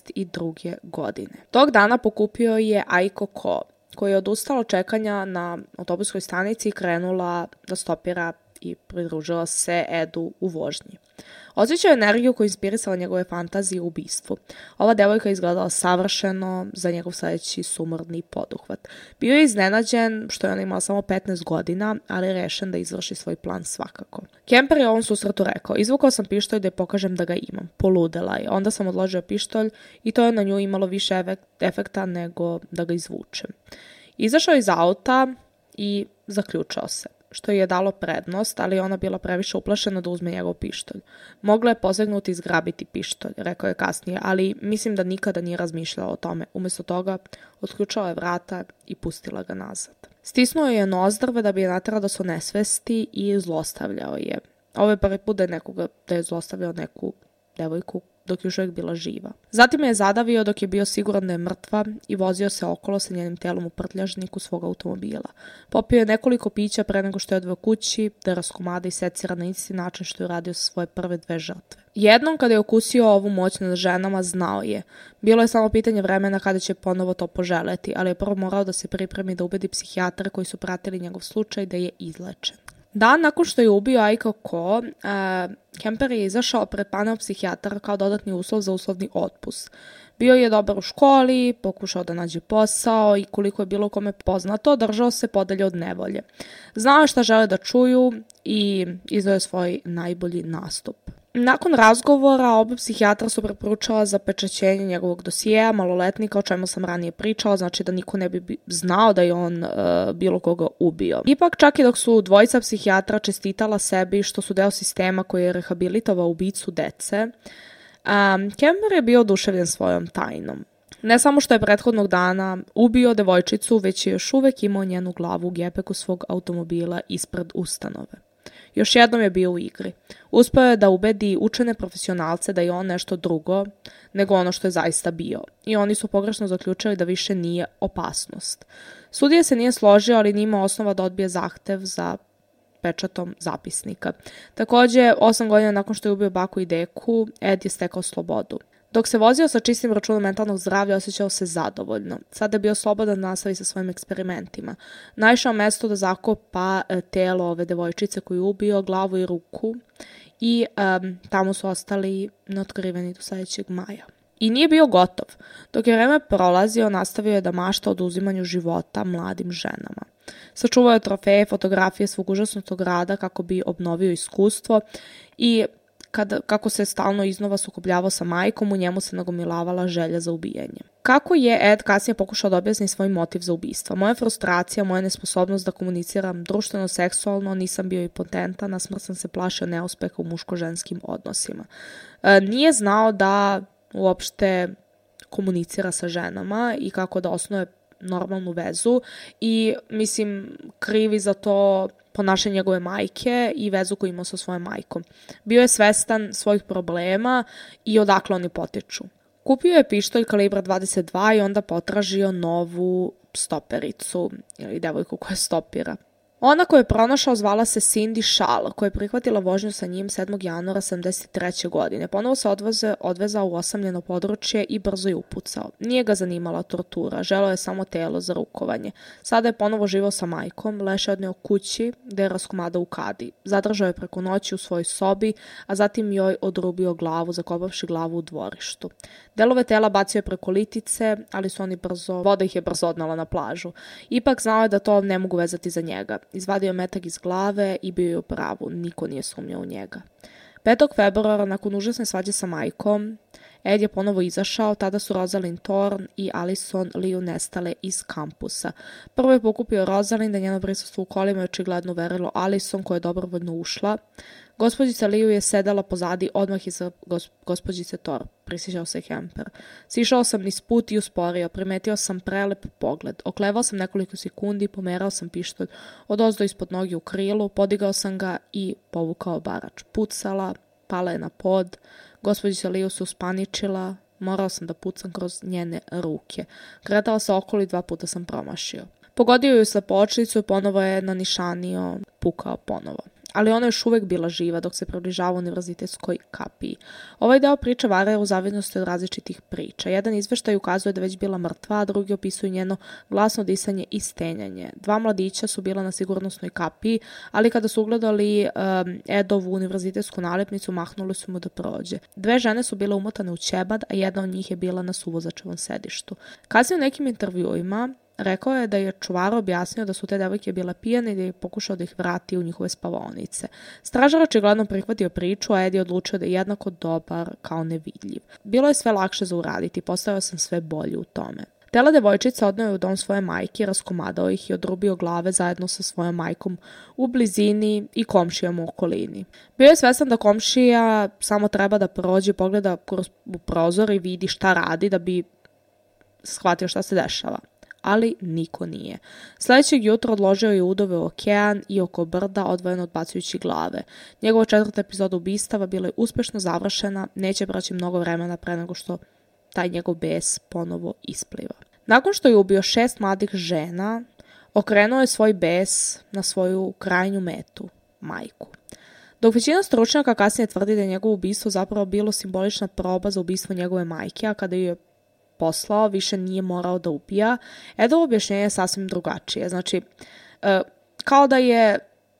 72. godine. Tog dana pokupio je Aiko Ko, koja je odustala od čekanja na autobuskoj stanici i krenula da stopira i pridružila se Edu u vožnji. Osjećao je energiju koja je inspirisala njegove fantazije u ubistvu. Ova devojka je izgledala savršeno za njegov sledeći sumorni poduhvat. Bio je iznenađen što je ona imala samo 15 godina, ali je rešen da izvrši svoj plan svakako. Kemper je u ovom susretu rekao: izvukao sam pištolj da je pokažem da ga imam. Poludela je. Onda sam odložio pištolj i to je na nju imalo više efekta nego da ga izvučem. Izašao iz auta i zaključao se, što je dalo prednost, ali ona bila previše uplašena da uzme njegov pištolj. Mogla je posegnuti i zgrabiti pištolj, rekao je kasnije, ali mislim da nikada nije razmišljala o tome. Umjesto toga, otključala je vrata i pustila ga nazad. Stisnuo je nozdrve da bi je naterao da se onesvesti i zlostavljao je. Ovo je prvi put da je zlostavljao neku devojku dok je još uvijek bila živa. Zatim je zadavio dok je bio siguran da je mrtva i vozio se okolo sa njenim telom u prtljažniku svog automobila. Popio je nekoliko pića pre nego što je odveo kući da raskomada i secira na isti način što je radio sa svoje prve 2 žrtve. Jednom kada je okusio ovu moć nad ženama, znao je. Bilo je samo pitanje vremena kada će ponovo to poželeti, ali je prvo morao da se pripremi da ubedi psihijatra koji su pratili njegov slučaj da je izlečen. Dan nakon što je ubio Aiko Ko, Kemper je izašao pred panel psihijatara kao dodatni uslov za uslovni otpust. Bio je dobar u školi, pokušao da nađe posao i koliko je bilo kome poznato, držao se podalje od nevolje. Znao je šta žele da čuju i izdao je svoj najbolji nastup. Nakon razgovora, oba psihijatra su preporučala za pečaćenje njegovog dosijeja, maloletnika, o čemu sam ranije pričala, znači da niko ne bi znao da je on bilo koga ubio. Ipak, čak i dok su dvojica psihijatra čestitala sebi što su deo sistema koji je rehabilitovao ubicu dece, Kemper je bio oduševljen svojom tajnom. Ne samo što je prethodnog dana ubio devojčicu, već je još uvek imao njenu glavu u gepeku svog automobila ispred ustanove. Još jednom je bio u igri. Uspeo je da ubedi učene profesionalce da je on nešto drugo nego ono što je zaista bio. I oni su pogrešno zaključili da više nije opasnost. Sudija se nije složio, ali nije imao osnova da odbije zahtev za pečatom zapisnika. Također, 8 godina nakon što je ubio baku i deku, Ed je stekao slobodu. Dok se vozio sa čistim računom mentalnog zdravlja, osjećao se zadovoljno. Sada je bio slobodan da nastavi sa svojim eksperimentima. Naišao mesto da zakopa telo ove devojčice koju je ubio, glavu i ruku i tamo su ostali neotkriveni do sledećeg maja. I nije bio gotov. Dok je vreme prolazio, nastavio je da mašta o oduzimanju života mladim ženama. Sačuvao je trofeje, fotografije svog užasnog rada kako bi obnovio iskustvo i kako se stalno iznova sukobljavao sa majkom, u njemu se nagomilavala želja za ubijanje. Kako je Ed kasnije pokušao da objasni svoj motiv za ubistvo? Moja frustracija, moja nesposobnost da komuniciram društveno, seksualno, nisam bio impotentan, na smrt sam se plašio neuspeha u muško-ženskim odnosima. Nije znao da uopšte komunicira sa ženama i kako da osnuje normalnu vezu i mislim krivi za to ponašanje njegove majke i vezu koju imao sa svojom majkom. Bio je svestan svojih problema i odakle oni potiču. Kupio je pištolj kalibra 22 i onda potražio novu stopericu ili devojku koja stopira. Ona koju je pronašao zvala se Cindy Schall, koja je prihvatila vožnju sa njim 7. januara 1973. godine. Ponovo se odvezao u osamljeno područje i brzo je upucao. Nije ga zanimala tortura, želeo je samo telo za rukovanje. Sada je ponovo živao sa majkom, Leš je odneo kući gde je raskomadao u kadi. Zadržao je preko noći u svojoj sobi, a zatim joj odrubio glavu, zakopavši glavu u dvorištu. Delove tela bacio je preko litice, ali voda ih je brzo odnala na plažu. Ipak znao je da to ne mogu vezati za njega. Izvadio je metak iz glave i bio je u pravu. Niko nije sumnjao u njega. 5. februara, nakon užasne svađe sa majkom, Ed je ponovo izašao, tada su Rosalind Thorne i Alison Liu nestale iz kampusa. Prvo je pokupio Rosalind, da njeno prisustvo u kolima je očigledno uverilo Alison, koja je dobrovoljno ušla. Gospođica Liu je sedala pozadi odmah iza gospođice Thorne, prisjećao se Kemper. Sišao sam niz put i usporio, primetio sam prelep pogled. Oklevao sam nekoliko sekundi, pomerao sam pištolj odozdo ispod nogi u krilu, podigao sam ga i povukao barač. Pucala, pala je na pod. Gospođica Liu se uspaničila, morao sam da pucam kroz njene ruke. Kretala se okolo i 2 puta sam promašio. Pogodio ju slepočnicu i ponovo je na nišanio, pukao ponovo. ali ona je još uvek bila živa dok se približava univerzitetskoj kapiji. Ovaj deo priče varira u zavisnosti od različitih priča. Jedan izveštaj ukazuje da je već bila mrtva, a drugi opisuju njeno glasno disanje i stenjanje. 2 mladića su bila na sigurnosnoj kapiji, ali kada su ugledali Edovu univerzitetsku nalepnicu, mahnuli su mu da prođe. 2 žene su bile umotane u ćebad, a jedna od njih je bila na suvozačevom sedištu. Kasnije u nekim intervjuima rekao je da je čuvar objasnio da su te devojke bile pijane i da je pokušao da ih vrati u njihove spavaonice. Stražar očigledno prihvatio priču, a Ed je odlučio da je jednako dobar kao nevidljiv. Bilo je sve lakše za uraditi, postajao sam sve bolji u tome. Tela devojčica odneo je u dom svoje majke, raskomadao ih i odrubio glave zajedno sa svojom majkom u blizini i komšijama u okolini. Bio je svestan da komšija samo treba da prođe, pogleda u prozor i vidi šta radi da bi shvatio šta se dešava. Ali niko nije. Sljedećeg jutra odložio je udove u okean i oko brda odvojeno odbacujući glave. Njegova 4. epizoda ubistava bila je uspešno završena, neće proći mnogo vremena pre nego što taj njegov bes ponovo ispliva. Nakon što je ubio 6 mladih žena, okrenuo je svoj bes na svoju krajnju metu, majku. Dok većina stručnjaka kasnije tvrdi da je njegovo ubistvo zapravo bilo simbolična proba za ubistvo njegove majke, a kada ju je poslao, više nije morao da ubija. Edovo objašnjenje je sasvim drugačije. Znači, kao da je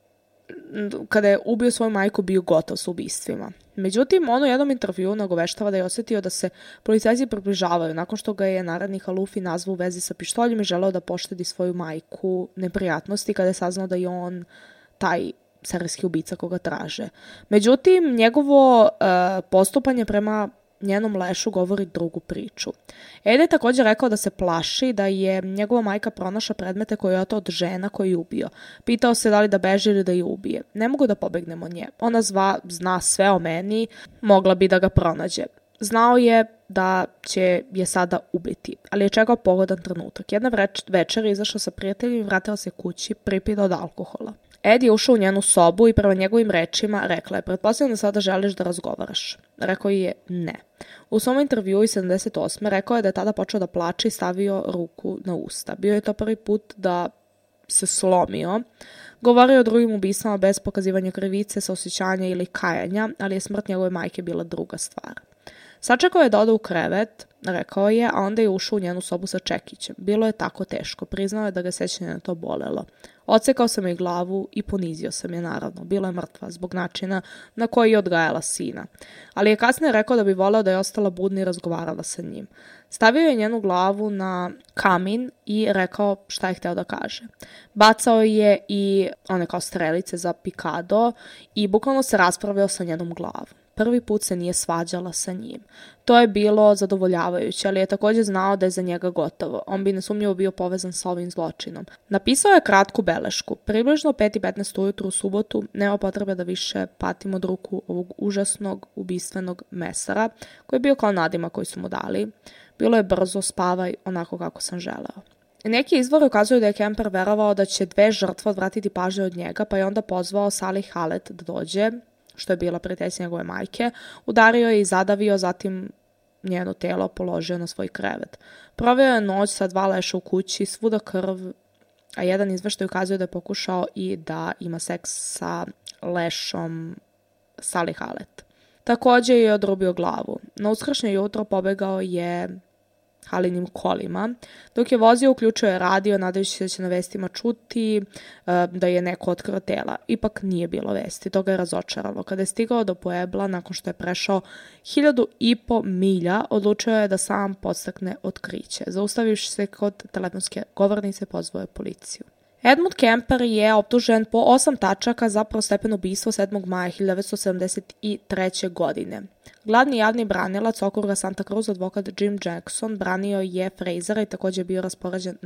kada je ubio svoju majku bio gotov s ubistvima. Međutim, on u jednom intervjuu nagoveštava da je osjetio da se policajci približavaju nakon što ga je narednik Alufi nazvao u vezi sa pištoljem i želeo da poštedi svoju majku neprijatnosti kada je saznao da je on taj serijski ubica koga traže. Međutim, njegovo postupanje prema njenom lešu govori drugu priču. Ed je također rekao da se plaši da je njegova majka pronašla predmete koje je oteo od žena koju je ubio. Pitao se da li da beži ili da je ubije. Ne mogu da pobegnem od nje. Ona zna sve o meni, mogla bi da ga pronađe. Znao je da će je sada ubiti, ali je čekao pogodan trenutak. Jedna večer je izašao sa prijateljem i vratila se kući pripita od alkohola. Ed je ušao u njenu sobu i prema njegovim rečima rekla je: pretpostavljam da sada želiš da razgovaraš. Rekao je ne. U svom intervjuu iz 78. rekao je da je tada počeo da plače i stavio ruku na usta. Bio je to prvi put da se slomio. Govorio o drugim ubistvama bez pokazivanja krivice, saosećanja ili kajanja, ali je smrt njegove majke bila druga stvar. Sačekao je da ode u krevet, rekao je, a onda je ušao u njenu sobu sa čekićem. Bilo je tako teško, priznao je da ga sećanje na to bolelo. Odsekao sam joj glavu i ponizio sam je, naravno. Bila je mrtva zbog načina na koji je odgajala sina. Ali je kasnije rekao da bi voleo da je ostala budna i razgovarala sa njim. Stavio je njenu glavu na kamin i rekao šta je hteo da kaže. Bacao je i one kao strelice za pikado i bukvalno se raspravljao sa njenom glavom. Prvi put se nije svađala sa njim. To je bilo zadovoljavajuće, ali je također znao da je za njega gotovo. On bi nesumnjivo bio povezan sa ovim zločinom. Napisao je kratku belešku. Približno 5:15 ujutru u subotu nema potrebe da više patim od ruku ovog užasnog, ubistvenog mesara, koji je bio kao nadimak koji su mu dali. Bilo je brzo, spavaj, onako kako sam želeo. Neki izvori ukazuju da je Kemper verovao da će 2 žrtve odvratiti pažnju od njega, pa je onda pozvao Sally Hallett da dođe, što je bila prijateljica njegove majke, udario je i zadavio, zatim njeno telo položio na svoj krevet. Proveo je noć sa 2 leša u kući, svuda krv, a jedan izveštaj ukazuje da je pokušao i da ima seks sa lešom Sally Hallett. Također je odrubio glavu. Na uskršnje jutro pobegao je Halinim kolima. Dok je vozio, uključio je radio, nadajući se da će na vestima čuti da je neko otkrio tela. Ipak nije bilo vesti, to ga je razočaralo. Kada je stigao do Puebla, nakon što je prešao 1.500 milja, odlučio je da sam podstakne otkriće. Zaustavivši se kod telefonske govornice, pozvao je policiju. Edmund Kemper je optužen po 8 tačaka za prvostepeno ubistvo 7. maja 1973. godine. Glavni javni branilac okruga Santa Cruz, advokat Jim Jackson, branio je Frasera i također je bio raspoređen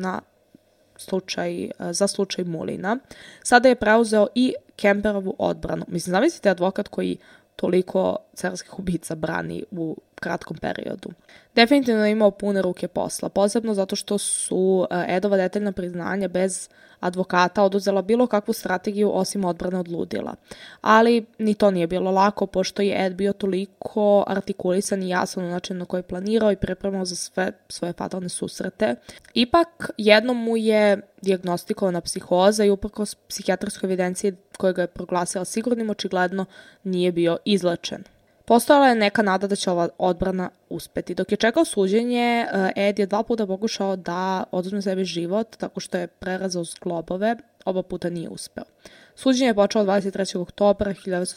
za slučaj Mulina. Sada je preuzeo i Kemperovu odbranu. Mislim, zamislite advokat koji toliko serijskih ubica brani u kratkom periodu. Definitivno je imao pune ruke posla, posebno zato što su Edova detaljna priznanja bez advokata oduzela bilo kakvu strategiju osim odbrane od ludila. Ali ni to nije bilo lako, pošto je Ed bio toliko artikulisan i jasan u načinu na koji je planirao i pripremao za sve svoje fatalne susrete. Ipak, jednom mu je dijagnostikovana psihoza i uprkos psihijatrijskoj evidenciji koja ga je proglasila sigurnim, očigledno nije bio izlečen. Postojala je neka nada da će ova odbrana uspeti. Dok je čekao suđenje, Ed je 2 puta pokušao da oduzme sebi život tako što je prerezao zglobove, oba puta nije uspeo. Suđenje je počelo 23. oktobra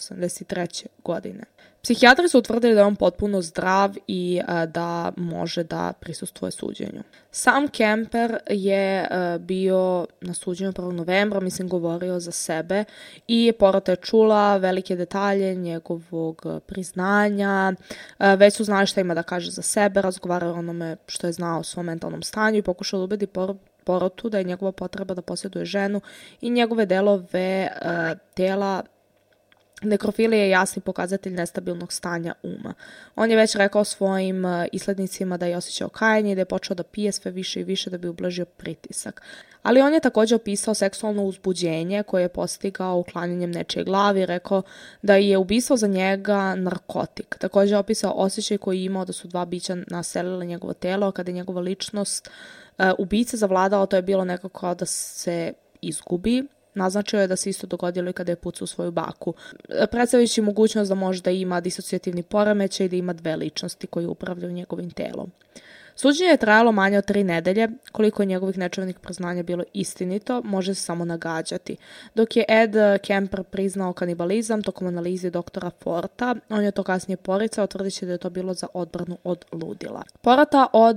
1973. godine. Psihijatri su utvrdili da je on potpuno zdrav i da može da prisustvuje suđenju. Sam Kemper je bio na suđenju 1. novembra, govorio za sebe i porota je čula velike detalje njegovog priznanja, već su znali šta ima da kaže za sebe, razgovarao o onome što je znao o svom mentalnom stanju i pokušao da ubedi porotu da je njegova potreba da posjeduje ženu i njegove delove tela. Nekrofilija je jasni pokazatelj nestabilnog stanja uma. On je već rekao svojim islednicima da je osjećao kajanje i da je počeo da pije sve više i više da bi ublažio pritisak. Ali on je također opisao seksualno uzbuđenje koje je postigao uklanjanjem nečije glavi i rekao da je ubistvo za njega narkotik. Također je opisao osjećaj koji je imao da su 2 bića naselile njegovo telo, a kada je njegova ličnost ubice zavladala, to je bilo nekako kao da se izgubi. Naznačio je da se isto dogodilo i kada je pucao svoju baku, predstavljajući mogućnost da možda ima disocijativni poremećaj i da ima 2 ličnosti koje upravljaju njegovim telom. Suđenje je trajalo manje od 3 nedelje, koliko je njegovih nečuvnih priznanja bilo istinito, može se samo nagađati. Dok je Ed Kemper priznao kanibalizam tokom analize doktora Forta, on je to kasnije poricao, tvrdeći da je to bilo za odbranu od ludila. Porota od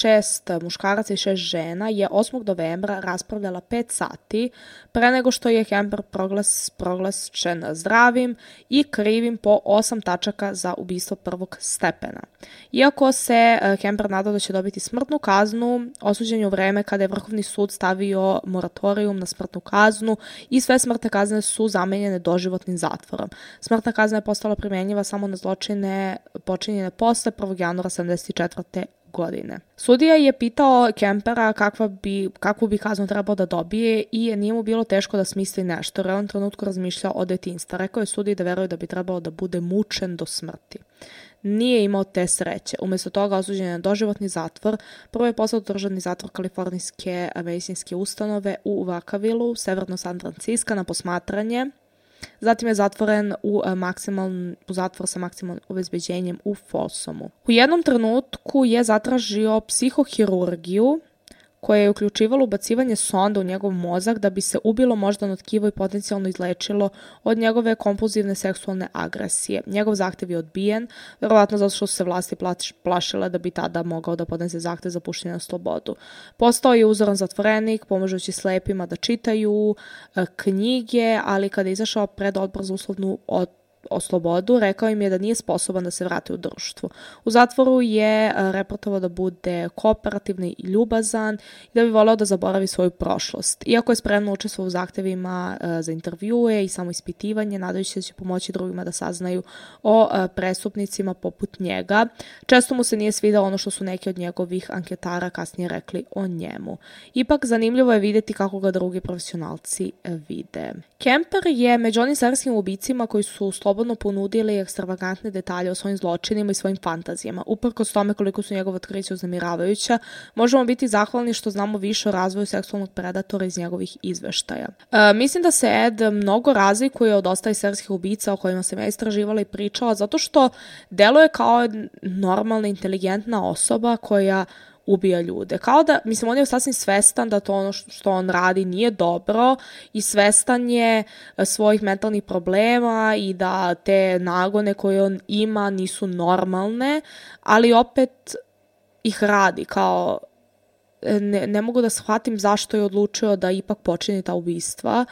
6 muškaraca i 6 žena je 8. novembra raspravljala 5 sati pre nego što je Kemper proglašen zdravim i krivim po 8 tačaka za ubistvo 1. stepena. Iako se Kemper nadao da će dobiti smrtnu kaznu, osuđen je u vreme kada je Vrhovni sud stavio moratorijum na smrtnu kaznu i sve smrtne kazne su zamenjene doživotnim zatvorom. Smrtna kazna je postala primjenjiva samo na zločine počinjene posle 1. januara 1974. godine. Sudija je pitao Kempera kakvu bi kaznu trebao da dobije i nije mu bilo teško da smisli nešto, jer je on trenutku razmišljao o detinjstvu. Rekao je sudiji da veruje da bi trebalo da bude mučen do smrti. Nije imao te sreće. Umjesto toga osuđen je na doživotni zatvor. Prvo je poslao državni zatvor Kalifornijske medicinske ustanove u Vacaville, severno San Francisco, na posmatranje. Zatim je zatvoren u zatvor sa maksimalnim obezbeđenjem u Folsomu. U jednom trenutku je zatražio psihohirurgiju koje je uključivalo ubacivanje sonda u njegov mozak da bi se ubilo moždano tkivo i potencijalno izlečilo od njegove kompulzivne seksualne agresije. Njegov zahtev je odbijen, verovatno zato što su se vlasti plašile da bi tada mogao da podnese zahtev za puštenje na slobodu. Postao je uzoran zatvorenik, pomažući slepima da čitaju knjige, ali kada je izašao pred odbor za uslovnu o slobodu, rekao im je da nije sposoban da se vrati u društvo. U zatvoru je reportovao da bude kooperativni i ljubazan i da bi voleo da zaboravi svoju prošlost. Iako je spremno učestvovao u zahtevima za intervjue i samoispitivanje, nadajući se da će pomoći drugima da saznaju o prestupnicima poput njega, često mu se nije svidalo ono što su neki od njegovih anketara kasnije rekli o njemu. Ipak, zanimljivo je vidjeti kako ga drugi profesionalci vide. Kemper je među onim serijskim ubicima koji su slobodno ponudili ekstravagantne detalje o svojim zločinima i svojim fantazijama. Uprkos tome koliko su njegove otkrića uznemiravajuća, možemo biti zahvalni što znamo više o razvoju seksualnog predatora iz njegovih izveštaja. Mislim da se Ed mnogo razlikuje od ostalih serijskih ubica o kojima sam ja istraživala i pričala, zato što deluje kao normalna, inteligentna osoba koja ubija ljude. Kao da, on je sasvim svestan da to ono što on radi nije dobro i svestan je svojih mentalnih problema i da te nagone koje on ima nisu normalne, ali opet ih radi. Kao, ne mogu da shvatim zašto je odlučio da ipak počini ta ubistva.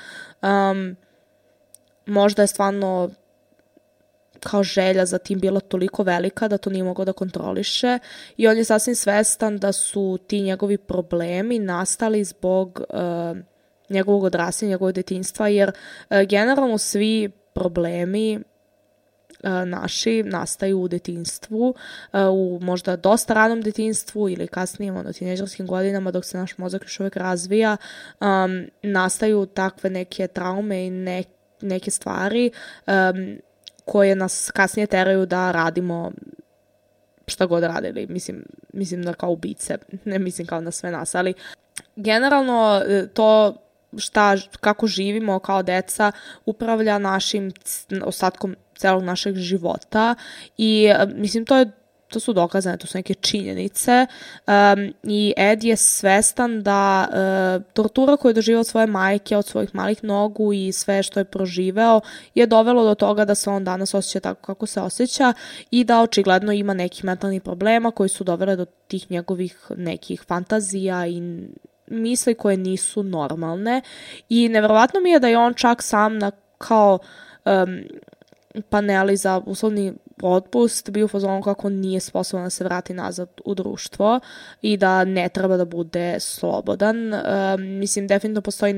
Možda je stvarno kao želja za tim bila toliko velika da to nije mogao da kontroliše i on je sasvim svestan da su ti njegovi problemi nastali zbog njegovog odrastanja, njegovog detinjstva, jer generalno svi problemi naši nastaju u detinjstvu, u možda dosta ranom detinjstvu ili kasnije tinejdžerskim godinama dok se naš mozak još uvijek razvija, nastaju takve neke traume i neke stvari koje nas kasnije teraju da radimo šta god radili. Mislim da kao ubice, ne mislim kao na sve nas, ali generalno to kako živimo kao deca upravlja našim ostatkom celog našeg života i mislim to su dokazane, to su neke činjenice i Ed je svestan da tortura koju je doživao od svoje majke, od svojih malih nogu i sve što je proživeo je dovelo do toga da se on danas osjeća tako kako se osjeća i da očigledno ima nekih mentalnih problema koji su dovele do tih njegovih nekih fantazija i misli koje nisu normalne i nevjerovatno mi je da je on čak sam na kao paneli za uslovni otpust bio u fazonu kako nije sposoban da se vrati nazad u društvo i da ne treba da bude slobodan. Mislim, definitivno postoji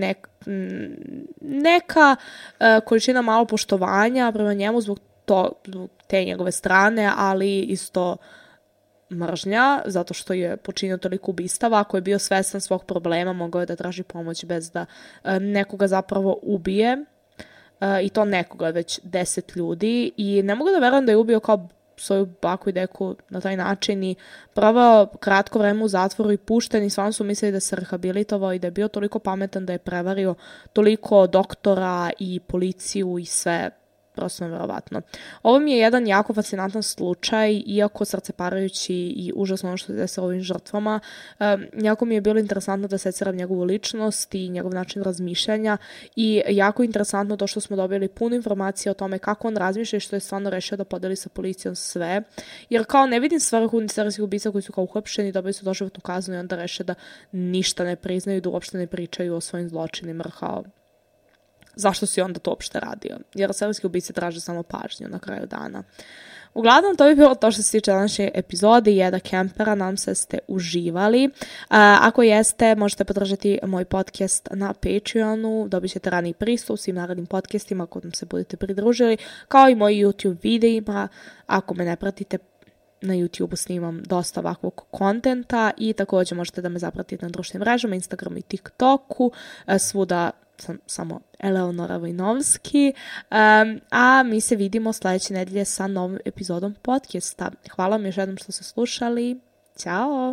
neka količina malo poštovanja prema njemu zbog te njegove strane, ali isto mržnja, zato što je počinio toliko ubistava. Ako je bio svestan svog problema, mogao je da traži pomoć bez da nekoga zapravo ubije. I to nekoga, već 10 ljudi. I ne mogu da verujem da je ubio kao svoju baku i deku na taj način i proveo kratko vreme u zatvoru i pušten i stvarno su mislili da se rehabilitovao i da je bio toliko pametan da je prevario toliko doktora i policiju i sve. Prosto nevjerovatno. Ovo mi je jedan jako fascinantan slučaj, iako srceparajući i užasno ono što se desilo ovim žrtvama. Jako mi je bilo interesantno da seciram njegovu ličnost i njegov način razmišljanja i jako interesantno to što smo dobili puno informacije o tome kako on razmišlja i što je stvarno rešio da podeli sa policijom sve. Jer kao ne vidim svrhu serijskih ubica koji su kao uhapšeni, dobili su doživotnu kaznu i onda reše da ništa ne priznaju i da uopšte ne pričaju o svojim zločinima, kao zašto si onda to uopšte radio? Jer serijski ubice traže samo pažnju na kraju dana. Uglavnom, to bi bilo to što se tiče današnje epizode Jeda Kempera. Nadam se da ste uživali. Ako jeste, možete podržati moj podcast na Patreonu. Dobit ćete raniji pristup svim narednim podcastima ako nam se budete pridružili, kao i moji YouTube videima. Ako me ne pratite, na YouTube-u snimam dosta ovakvog kontenta i također možete da me zapratite na društvenim mrežama, Instagramu i TikToku. Svuda sam samo Eleonora Vojnovski, a mi se vidimo sljedeće nedelje sa novom epizodom podcasta. Hvala vam još jednom što ste slušali. Ćao!